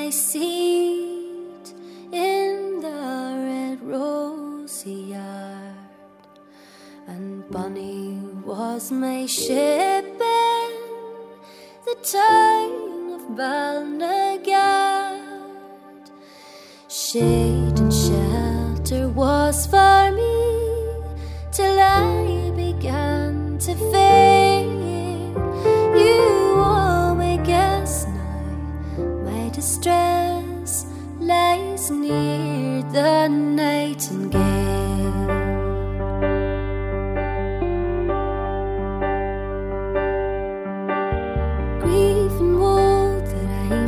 my seat in the red rosy yard, and Bonnie was my ship in the town of Balnagard. Shade and shelter was for me till I began to fade. You always guess now my distress lies near the nightingale. Green